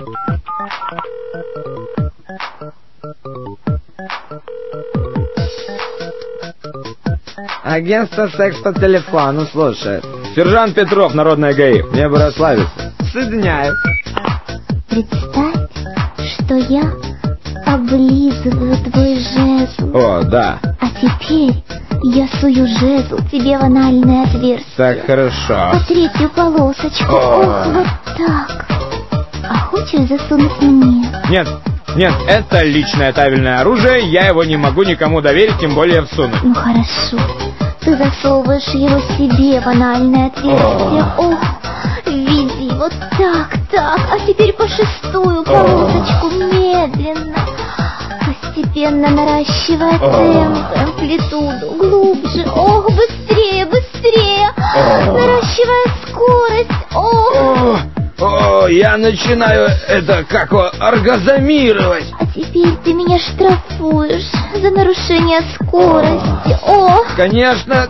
Агентство секс по телефону слушает. Сержант Петров, народная ГАИ. Мне бы расслабиться. Соединяю. Представь, что я облизываю твой жезл. О, да. А теперь я сую жезл тебе в анальное отверстие. Так хорошо. По третью полосочку. Ох, вот так. А хочешь засунуть мне? Нет, это личное табельное оружие. Я его не могу никому доверить, тем более всунуть. Ну хорошо. Ты засовываешь его себе в анальное отверстие. Ох, веди, вот так. А теперь по шестую полосочку медленно. Постепенно наращивая темп, амплитуду, глубже. Ох, быстрее. Наращивая скорость. Ох. О, я начинаю оргазмировать. А теперь ты меня штрафуешь за нарушение скорости. Ох. Конечно.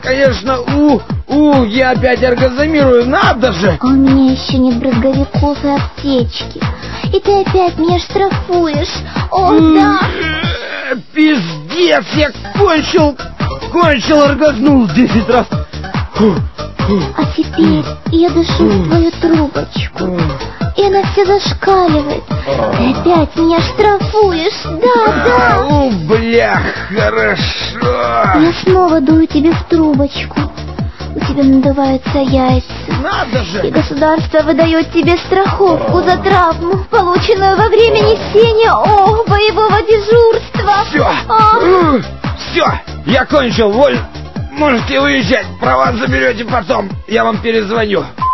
Я опять оргазмирую, надо же. А у меня еще нет брызговиков и аптечки. И ты опять меня штрафуешь. О, да. Пиздец, я кончил, оргазнул 10 раз. А теперь я дышу в твою трубочку, и она все зашкаливает. Ты опять меня штрафуешь. Да. Блях, хорошо. Я снова дую тебе в трубочку. У тебя надуваются яйца. Надо же. И государство выдает тебе страховку за травму, полученную во время несения боевого дежурства. Все, я кончил, можете уезжать, права заберете потом, я вам перезвоню.